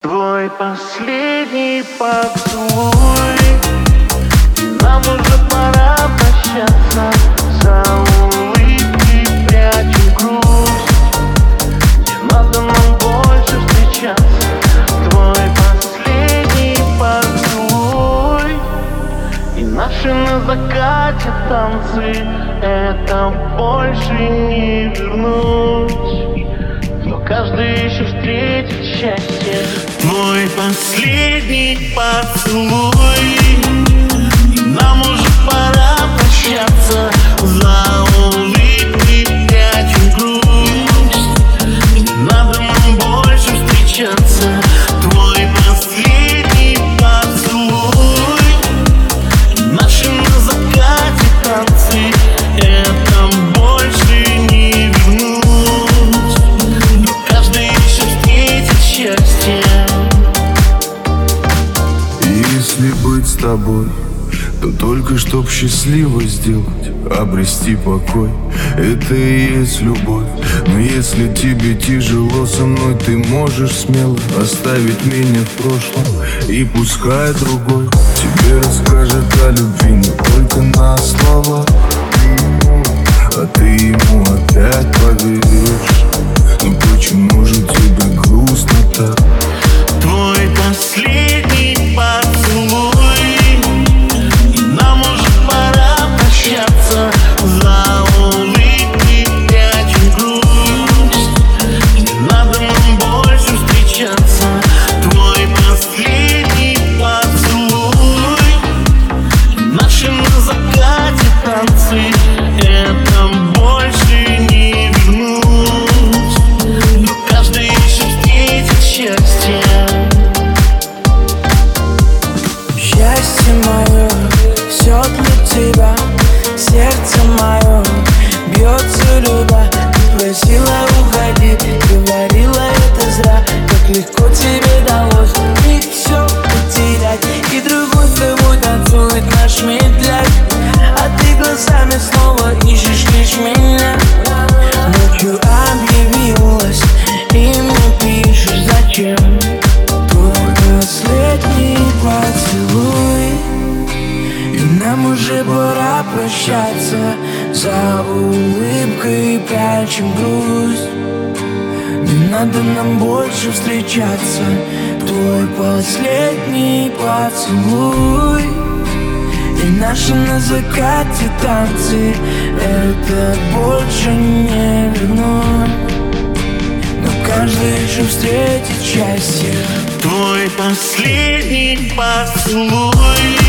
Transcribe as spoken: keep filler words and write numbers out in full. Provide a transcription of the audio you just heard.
Твой последний поцелуй, и нам уже пора прощаться. За улыбкой прячем грусть, не надо нам больше встречаться. Твой последний поцелуй и наши на закате танцы, это больше не вернуть, но каждый еще встретит счастье. Твой последний поцелуй, и нам уже пора прощаться. За улыбкой прячем грусть, не надо нам больше встречаться. Твой последний поцелуй, наши на закате танцы, это больше не вернуть, но каждый еще встретит счастье. Если быть с тобой, то только чтоб счастливо сделать, обрести покой. Это и есть любовь. Но если тебе тяжело со мной, ты можешь смело оставить меня в прошлом, и пускай другой тебе расскажет о любви, но только на слова, а ты ему опять поверишь. Но почему же тебе грустно так? Твой последний поцелуй, и нам уже пора прощаться. За улыбкой прячем грусть, не надо нам больше встречаться. Твой последний поцелуй, наши на закате танцы, это больше не вернуть, но каждый еще встретит счастье. Счастье мое, все для тебя. Сердце мое бьется любя. Ты просила уходи, говорила это зря. Как легко тебе далось и все потерять, и другой с тобой танцует наш медляк, а ты глазами снова ищешь лишь меня. Ночью объявилась и мне пишешь зачем. Твой последний поцелуй, и нам уже пора прощаться. За улыбкой прячем грусть, не надо нам больше встречаться. Твой последний поцелуй и наши на закате танцы, это больше не вернуть, но каждый еще встретит счастье. Твой последний поцелуй,